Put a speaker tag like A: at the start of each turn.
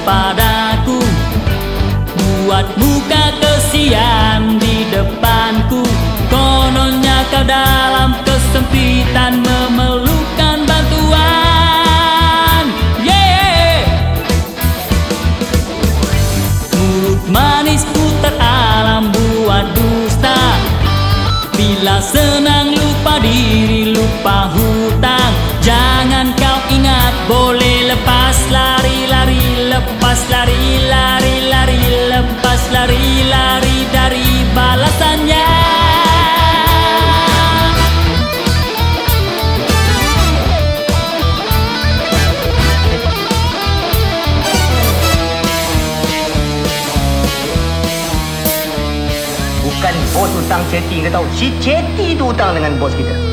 A: padaku, buat muka kesian di depanku. Kononnya kau dalam kesempitan memerlukan bantuan. Mulut manis putar alam buat dusta. Bila senang lupa diri, lupa hutang. Jangan kau ingat boleh lepas lari-lari, lepas lari-lari, lari, lepas lari-lari dari balasannya.
B: Bukan bos utang chatting, kita tahu si chatting itu utang dengan bos kita.